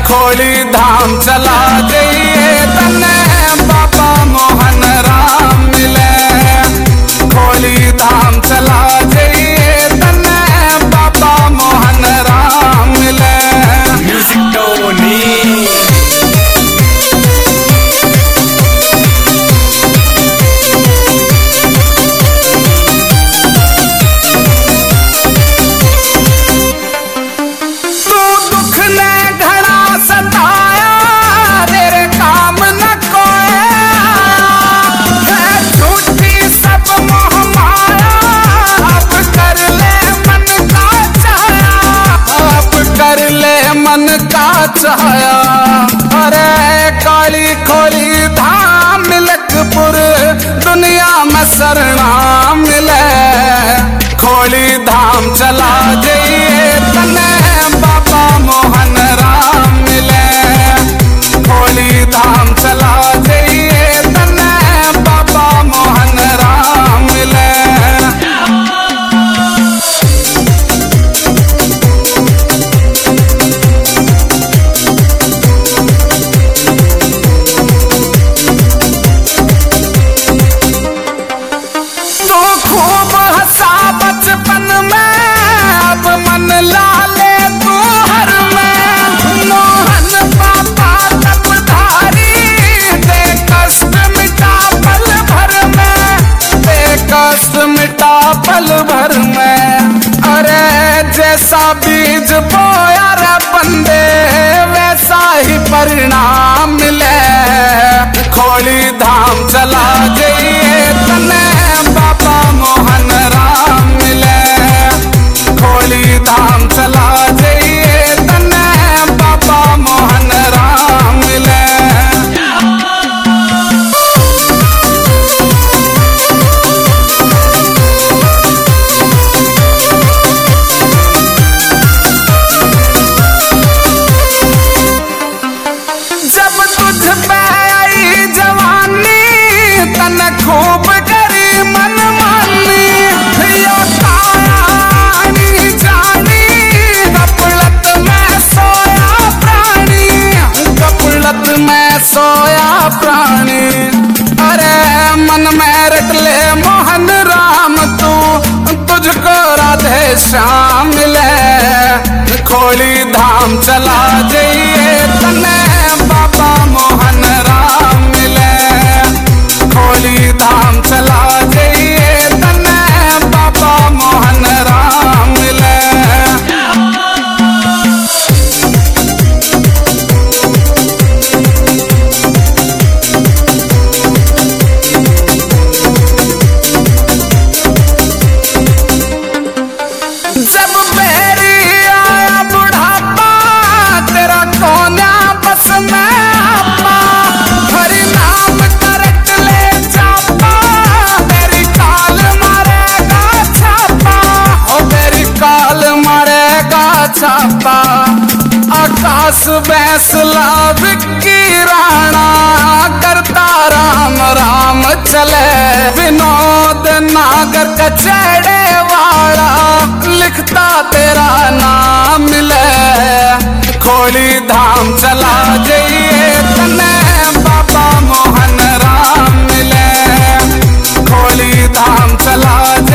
खोली धाम चला जाइए तने बाबा मोहन राम मिले। खोली धाम चला जाइए तने बाबा मोहन राम मिले। म्यूजिक टोनी मन का चाया अरे काली खोली धाम मिलकपुर दुनिया में सरनाम मिले। खोली धाम चला जाइए तने बाबा मोहन राम मिले। खोली धाम चला जाइए तने बाबा मोहन राम मिले। बचपन में अब मन लाले तू हर में मोहन पापा तपधारी दे कष्ट मिटा पल भर में। दे कष्ट मिटा पल भर में अरे जैसा बीज बोया रे बंदे वैसा ही परिणाम मिले। खोली धाम चला जाइए तने बाबा मोहन राम मिले। खोली धाम चला जाइए तने बाबा मोहन राम मिले। जब तुझ पे आई जवानी तन खूब करी मन मानी। जानी गफलत में सोया प्राणी। गफलत में सोया प्राणी अरे मन में रट ले मोहन राम तू तुझको राधे श्याम मिले। खोली धाम चला जाइए तने बाबा मोहन राम मिले। खोली धाम चला जाइए तने बाबा मोहन राम मिले। जब बेरी आया बुढ़ापा तेरा कोन्या बस में आपा। हरि नाम करट ले चापा तेरी काल मारेगा छापा। ओ तेरी काल मारेगा छापा। आकाश बैसला विक्की राणा करता राम राम चले। विनोद नागर कचड़े वाला लिखता तेरा नाम मिले। खोली धाम चला जाइए तने बाबा मोहन राम मिले। खोली धाम चला